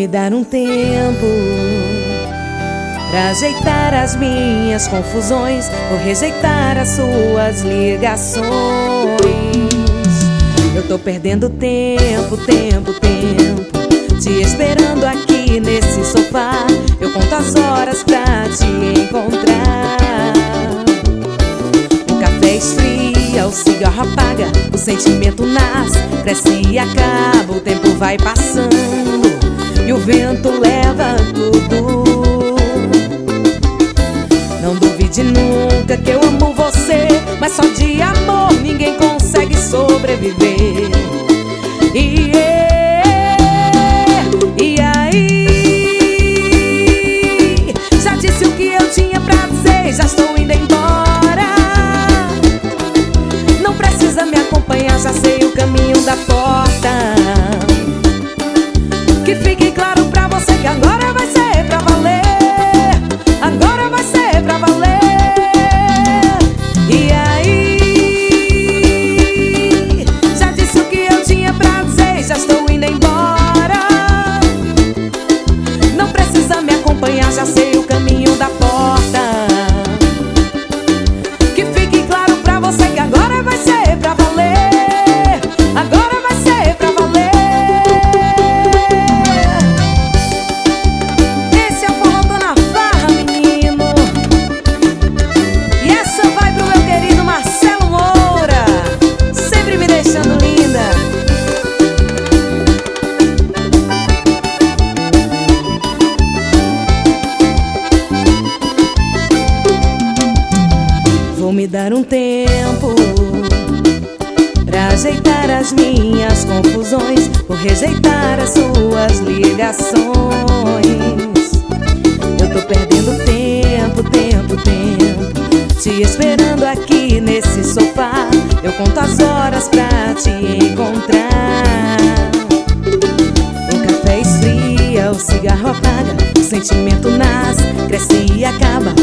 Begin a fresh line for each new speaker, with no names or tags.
dar um tempo pra ajeitar as minhas confusões, vou rejeitar as suas ligações. Eu tô perdendo tempo, te esperando aqui nesse sofá. Eu conto as horas pra te encontrar. O café esfria, o cigarro apaga, o sentimento nasce, cresce e acaba. O tempo vai passando e o vento leva tudo. Não duvide nunca que eu amo você, mas só de amor ninguém consegue sobreviver. E aí, já disse o que eu tinha pra dizer, já estou indo embora. Não precisa me acompanhar, já sei o caminho da porta. Que fique claro pra você que agora vai ser pra valer. Agora vai ser pra valer. E aí, já disse o que eu tinha pra dizer, já estou indo embora. Não precisa me acompanhar, já sei o caminho da porta. Que fique claro pra você que agora vai ser pra valer. Agora vai ser pra valer. Esse é o forró Tô na Farra, menino. E essa vai pro meu querido Marcelo Moura, sempre me deixando linda. Vou me dar um tempo pra ajeitar as minhas confusões, vou rejeitar as suas ligações. Eu tô perdendo tempo, te esperando aqui nesse sofá. Eu conto as horas pra te encontrar. O café esfria, o cigarro apaga, o sentimento nasce, cresce e acaba.